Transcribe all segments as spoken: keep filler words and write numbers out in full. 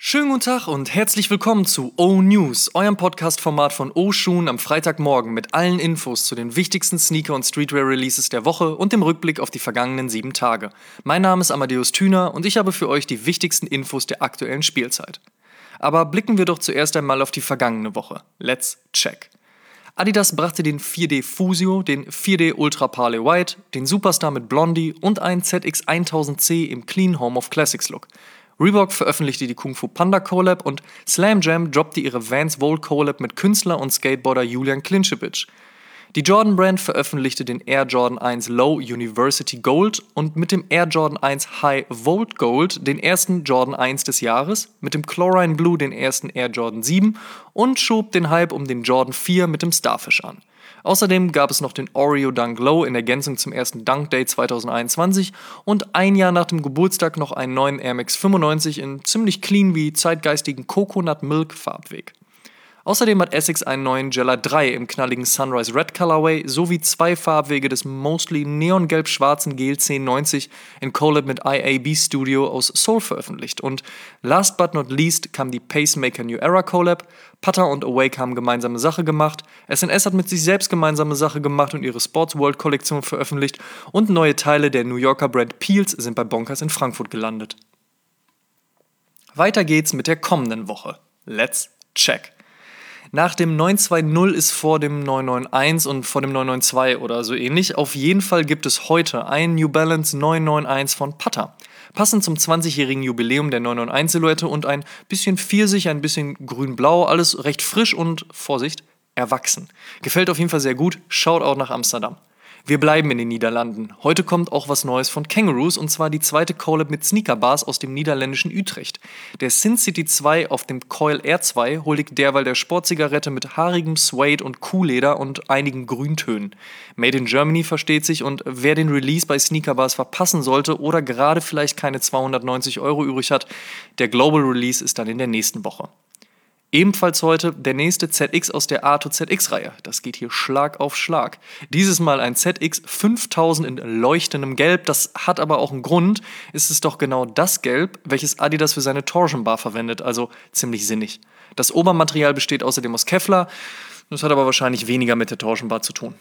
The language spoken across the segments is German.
Schönen guten Tag und herzlich willkommen zu O-News, eurem Podcast-Format von O-Schuhen am Freitagmorgen mit allen Infos zu den wichtigsten Sneaker- und Streetwear-Releases der Woche und dem Rückblick auf die vergangenen sieben Tage. Mein Name ist Amadeus Thüner und ich habe für euch die wichtigsten Infos der aktuellen Spielzeit. Aber blicken wir doch zuerst einmal auf die vergangene Woche. Let's check. Adidas brachte den vier D Fusio, den vier D Ultra Parley White, den Superstar mit Blondie und einen Z X tausend C im Clean Home of Classics Look. Reebok veröffentlichte die Kung Fu Panda Collab und Slam Jam droppte ihre Vans Volt Collab mit Künstler und Skateboarder Julian Klinčević. Die Jordan Brand veröffentlichte den Air Jordan eins Low University Gold und mit dem Air Jordan eins High Volt Gold den ersten Jordan eins des Jahres, mit dem Chlorine Blue den ersten Air Jordan sieben und schob den Hype um den Jordan vier mit dem Starfish an. Außerdem gab es noch den Oreo Dunk Low in Ergänzung zum ersten Dunk Day zwanzig einundzwanzig und ein Jahr nach dem Geburtstag noch einen neuen Air Max fünfundneunzig in ziemlich clean wie zeitgeistigen Coconut Milk Farbweg. Außerdem hat Essex einen neuen Gela drei im knalligen Sunrise Red Colorway sowie zwei Farbwege des mostly neongelb-schwarzen G L zehn neunzig in Collab mit I A B Studio aus Seoul veröffentlicht. Und last but not least kam die Pacemaker New Era Collab, Putter und Awake haben gemeinsame Sache gemacht, S N S hat mit sich selbst gemeinsame Sache gemacht und ihre Sports World Kollektion veröffentlicht und neue Teile der New Yorker Brand Peels sind bei Bonkers in Frankfurt gelandet. Weiter geht's mit der kommenden Woche. Let's check. Nach dem neun zwei null ist vor dem neun neun eins und vor dem neun neun zwei oder so ähnlich. Auf jeden Fall gibt es heute ein New Balance neun neun eins von Putter. Passend zum zwanzigjährigen Jubiläum der neun neun eins Silhouette und ein bisschen Pfirsich, ein bisschen grün-blau, alles recht frisch und, Vorsicht, erwachsen. Gefällt auf jeden Fall sehr gut. Shoutout nach Amsterdam. Wir bleiben in den Niederlanden. Heute kommt auch was Neues von Kangaroos und zwar die zweite Collab mit Sneakerbars aus dem niederländischen Utrecht. Der Sin City zwei auf dem Coil R zwei huldigt derweil der Sportzigarette mit haarigem Suede und Kuhleder und einigen Grüntönen. Made in Germany versteht sich und wer den Release bei Sneakerbars verpassen sollte oder gerade vielleicht keine zweihundertneunzig Euro übrig hat, der Global Release ist dann in der nächsten Woche. Ebenfalls heute der nächste Z X aus der Arto Z X-Reihe. Das geht hier Schlag auf Schlag. Dieses Mal ein Z X fünftausend in leuchtendem Gelb. Das hat aber auch einen Grund. Es ist doch genau das Gelb, welches Adidas für seine Torsion Bar verwendet. Also ziemlich sinnig. Das Obermaterial besteht außerdem aus Kevlar. Das hat aber wahrscheinlich weniger mit der Torsion Bar zu tun.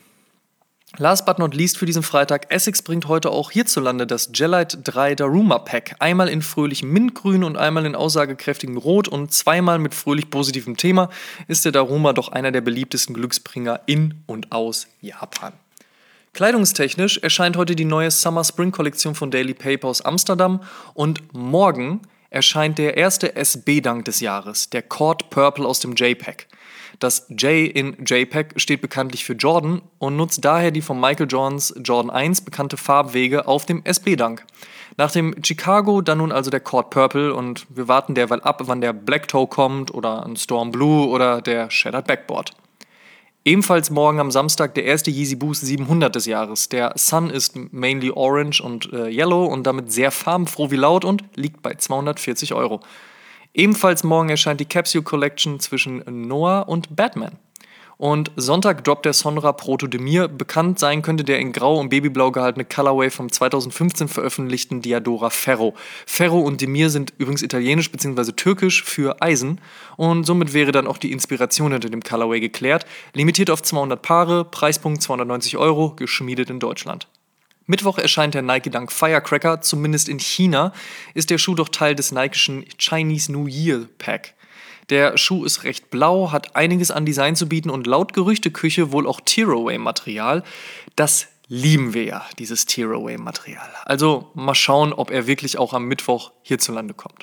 Last but not least für diesen Freitag, Essex bringt heute auch hierzulande das Gelite drei Daruma Pack. Einmal in fröhlichem Mintgrün und einmal in aussagekräftigem Rot und zweimal mit fröhlich positivem Thema ist der Daruma doch einer der beliebtesten Glücksbringer in und aus Japan. Kleidungstechnisch erscheint heute die neue Summer-Spring-Kollektion von Daily Paper aus Amsterdam und morgen erscheint der erste S B-Dunk des Jahres, der Cord Purple aus dem J-Pack. Das J in J-Pack steht bekanntlich für Jordan und nutzt daher die von Michael Jordans Jordan eins bekannte Farbwege auf dem S B-Dunk. Nach dem Chicago dann nun also der Cord Purple und wir warten derweil ab, wann der Black Toe kommt oder ein Storm Blue oder der Shattered Backboard. Ebenfalls morgen am Samstag der erste Yeezy Boost siebenhundert des Jahres. Der Sun ist mainly orange und äh, yellow und damit sehr farbenfroh wie laut und liegt bei zweihundertvierzig Euro. Ebenfalls morgen erscheint die Capsule Collection zwischen Noah und Batman. Und Sonntag droppt der Sonra Proto Demir. Bekannt sein könnte der in Grau und Babyblau gehaltene Colorway vom zweitausendfünfzehn veröffentlichten Diadora Ferro. Ferro und Demir sind übrigens italienisch bzw. türkisch für Eisen und somit wäre dann auch die Inspiration hinter dem Colorway geklärt. Limitiert auf zweihundert Paare, Preispunkt zweihundertneunzig Euro, geschmiedet in Deutschland. Mittwoch erscheint der Nike Dunk Firecracker, zumindest in China ist der Schuh doch Teil des Nike'schen Chinese New Year Pack. Der Schuh ist recht blau, hat einiges an Design zu bieten und laut Gerüchteküche wohl auch Tearaway-Material. Das lieben wir ja, dieses Tearaway-Material. Also mal schauen, ob er wirklich auch am Mittwoch hierzulande kommt.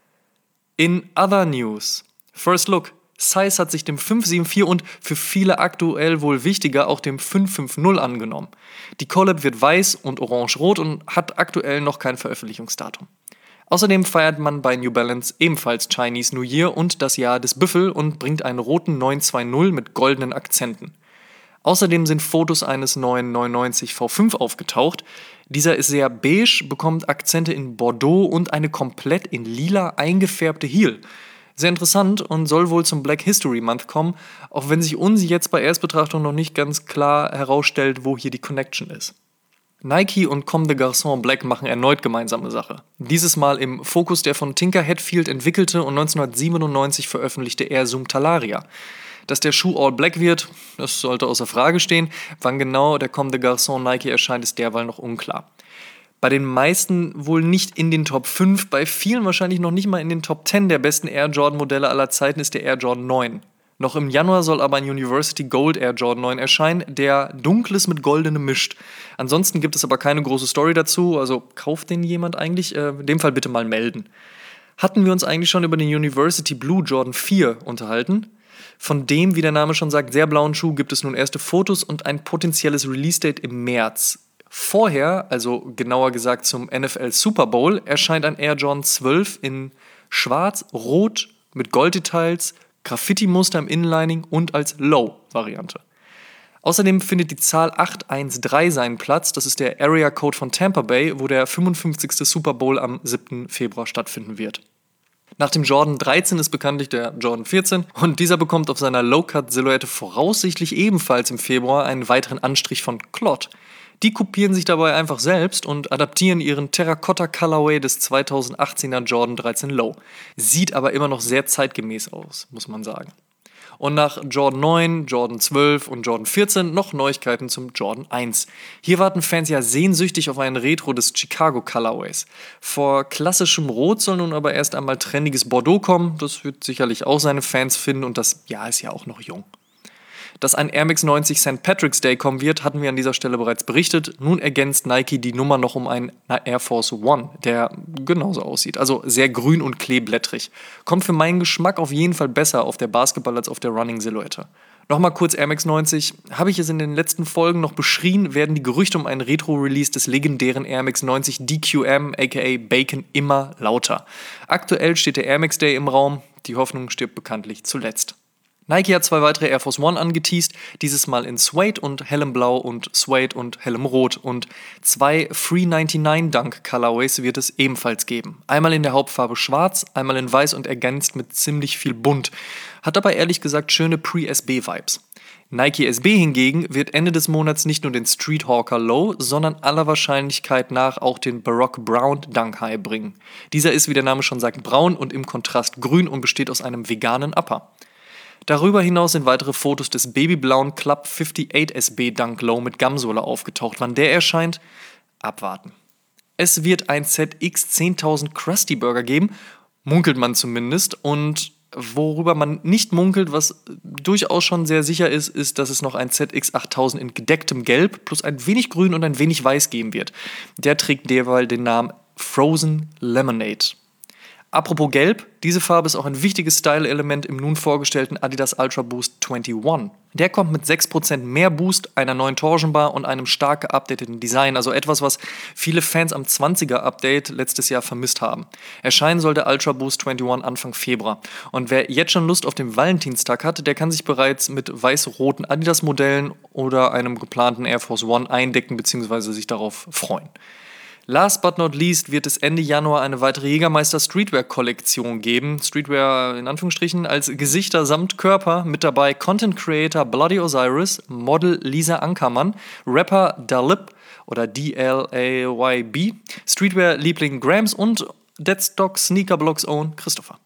In other news, First Look. Size hat sich dem fünf sieben vier und für viele aktuell wohl wichtiger auch dem fünf fünf null angenommen. Die Collab wird weiß und orange-rot und hat aktuell noch kein Veröffentlichungsdatum. Außerdem feiert man bei New Balance ebenfalls Chinese New Year und das Jahr des Büffel und bringt einen roten neun zwei null mit goldenen Akzenten. Außerdem sind Fotos eines neuen neunundneunzig V fünf aufgetaucht. Dieser ist sehr beige, bekommt Akzente in Bordeaux und eine komplett in lila eingefärbte Heel. Sehr interessant und soll wohl zum Black History Month kommen, auch wenn sich uns jetzt bei Erstbetrachtung noch nicht ganz klar herausstellt, wo hier die Connection ist. Nike und Comme des Garçons Black machen erneut gemeinsame Sache. Dieses Mal im Fokus der von Tinker Hatfield entwickelte und neunzehnhundertsiebenundneunzig veröffentlichte Air Zoom Talaria. Dass der Schuh All Black wird, das sollte außer Frage stehen. Wann genau der Comme des Garçons Nike erscheint, ist derweil noch unklar. Bei den meisten wohl nicht in den Top fünf, bei vielen wahrscheinlich noch nicht mal in den Top zehn der besten Air Jordan Modelle aller Zeiten ist der Air Jordan neun. Noch im Januar soll aber ein University Gold Air Jordan neun erscheinen, der Dunkles mit Goldenem mischt. Ansonsten gibt es aber keine große Story dazu, also kauft den jemand eigentlich? Äh, in dem Fall bitte mal melden. Hatten wir uns eigentlich schon über den University Blue Jordan vier unterhalten? Von dem, wie der Name schon sagt, sehr blauen Schuh gibt es nun erste Fotos und ein potenzielles Release-Date im März. Vorher, also genauer gesagt zum N F L Super Bowl, erscheint ein Air Jordan zwölf in schwarz, rot mit Golddetails, Graffiti-Muster im Inlining und als Low-Variante. Außerdem findet die Zahl acht eins drei seinen Platz, das ist der Area Code von Tampa Bay, wo der fünfundfünfzigste Super Bowl am siebten Februar stattfinden wird. Nach dem Jordan dreizehn ist bekanntlich der Jordan vierzehn und dieser bekommt auf seiner Low-Cut-Silhouette voraussichtlich ebenfalls im Februar einen weiteren Anstrich von Clot. Die kopieren sich dabei einfach selbst und adaptieren ihren Terracotta-Colorway des zweitausendachtzehner Jordan dreizehn Low. Sieht aber immer noch sehr zeitgemäß aus, muss man sagen. Und nach Jordan neun, Jordan zwölf und Jordan vierzehn noch Neuigkeiten zum Jordan eins. Hier warten Fans ja sehnsüchtig auf einen Retro des Chicago Colorways. Vor klassischem Rot soll nun aber erst einmal trendiges Bordeaux kommen. Das wird sicherlich auch seine Fans finden und das Jahr ist ja auch noch jung. Dass ein Air Max neunzig Sankt Patrick's Day kommen wird, hatten wir an dieser Stelle bereits berichtet. Nun ergänzt Nike die Nummer noch um einen Air Force One, der genauso aussieht. Also sehr grün und kleeblättrig. Kommt für meinen Geschmack auf jeden Fall besser auf der Basketball- als auf der Running-Silhouette. Nochmal kurz Air Max neunzig. Habe ich es in den letzten Folgen noch beschrien, werden die Gerüchte um einen Retro-Release des legendären Air Max neunzig D Q M, aka Bacon, immer lauter. Aktuell steht der Air Max Day im Raum. Die Hoffnung stirbt bekanntlich zuletzt. Nike hat zwei weitere Air Force One angeteast, dieses Mal in Suede und hellem Blau und Suede und hellem Rot. Und zwei Free neunundneunzig Dunk Colorways wird es ebenfalls geben. Einmal in der Hauptfarbe schwarz, einmal in weiß und ergänzt mit ziemlich viel bunt. Hat dabei ehrlich gesagt schöne Pre-S B-Vibes. Nike S B hingegen wird Ende des Monats nicht nur den Street Hawker Low, sondern aller Wahrscheinlichkeit nach auch den Baroque Brown Dunk High bringen. Dieser ist, wie der Name schon sagt, braun und im Kontrast grün und besteht aus einem veganen Upper. Darüber hinaus sind weitere Fotos des babyblauen Club achtundfünfzig S B Dunk Low mit Gumsohle aufgetaucht. Wann der erscheint? Abwarten. Es wird ein Z X zehntausend Krusty Burger geben, munkelt man zumindest. Und worüber man nicht munkelt, was durchaus schon sehr sicher ist, ist, dass es noch ein Z X achttausend in gedecktem Gelb plus ein wenig Grün und ein wenig Weiß geben wird. Der trägt derweil den Namen Frozen Lemonade. Apropos Gelb, diese Farbe ist auch ein wichtiges Style-Element im nun vorgestellten Adidas Ultra Boost einundzwanzig. Der kommt mit sechs Prozent mehr Boost, einer neuen Torsionbar und einem stark geupdateten Design, also etwas, was viele Fans am zwanziger Update letztes Jahr vermisst haben. Erscheinen soll der Ultra Boost einundzwanzig Anfang Februar. Und wer jetzt schon Lust auf den Valentinstag hat, der kann sich bereits mit weiß-roten Adidas-Modellen oder einem geplanten Air Force One eindecken bzw. sich darauf freuen. Last but not least wird es Ende Januar eine weitere Jägermeister Streetwear-Kollektion geben. Streetwear in Anführungsstrichen als Gesichter samt Körper, mit dabei Content Creator Bloody Osiris, Model Lisa Ankermann, Rapper Dalip oder D L A Y B, Streetwear-Liebling Grams und Deadstock Sneaker Blocks Own Christopher.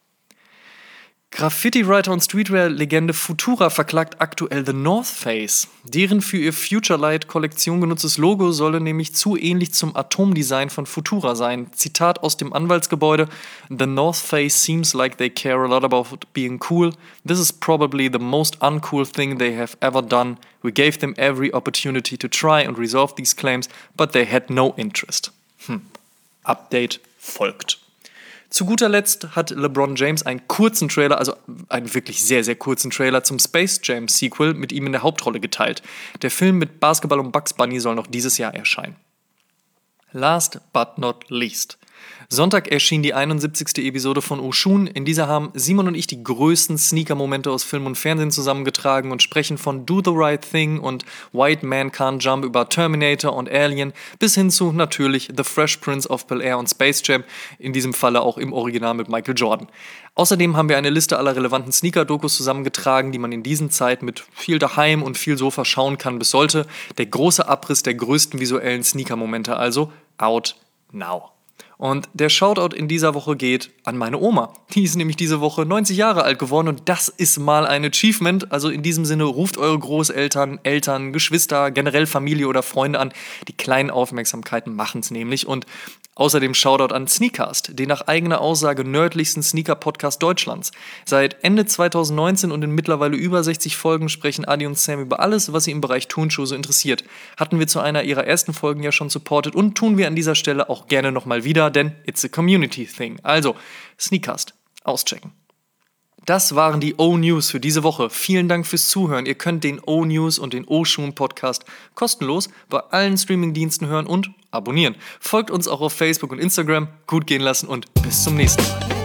Graffiti-Writer und Streetwear-Legende Futura verklagt aktuell The North Face. Deren für ihr Futurelight-Kollektion genutztes Logo solle nämlich zu ähnlich zum Atomdesign von Futura sein. Zitat aus dem Anwaltsgebäude: The North Face seems like they care a lot about being cool. This is probably the most uncool thing they have ever done. We gave them every opportunity to try and resolve these claims, but they had no interest. Hm. Update folgt. Zu guter Letzt hat LeBron James einen kurzen Trailer, also einen wirklich sehr, sehr kurzen Trailer zum Space Jam Sequel mit ihm in der Hauptrolle geteilt. Der Film mit Basketball und Bugs Bunny soll noch dieses Jahr erscheinen. Last but not least. Sonntag erschien die einundsiebzigste Episode von Oshun. In dieser haben Simon und ich die größten Sneaker-Momente aus Film und Fernsehen zusammengetragen und sprechen von Do the Right Thing und White Man Can't Jump über Terminator und Alien bis hin zu natürlich The Fresh Prince of Bel-Air und Space Jam, in diesem Falle auch im Original mit Michael Jordan. Außerdem haben wir eine Liste aller relevanten Sneaker-Dokus zusammengetragen, die man in diesen Zeiten mit viel daheim und viel Sofa schauen kann bis sollte. Der große Abriss der größten visuellen Sneaker-Momente also out now. Und der Shoutout in dieser Woche geht an meine Oma. Die ist nämlich diese Woche neunzig Jahre alt geworden und das ist mal ein Achievement. Also in diesem Sinne, ruft eure Großeltern, Eltern, Geschwister, generell Familie oder Freunde an. Die kleinen Aufmerksamkeiten machen es nämlich. Und außerdem Shoutout an Sneakcast, den nach eigener Aussage nördlichsten Sneaker-Podcast Deutschlands. Seit Ende zweitausendneunzehn und in mittlerweile über sechzig Folgen sprechen Adi und Sam über alles, was sie im Bereich Turnschuhe so interessiert. Hatten wir zu einer ihrer ersten Folgen ja schon supportet und tun wir an dieser Stelle auch gerne nochmal wieder, denn it's a community thing. Also, Sneakcast, auschecken. Das waren die O-News für diese Woche. Vielen Dank fürs Zuhören. Ihr könnt den O-News und den O-Shoon-Podcast kostenlos bei allen Streamingdiensten hören und abonnieren. Folgt uns auch auf Facebook und Instagram. Gut gehen lassen und bis zum nächsten Mal.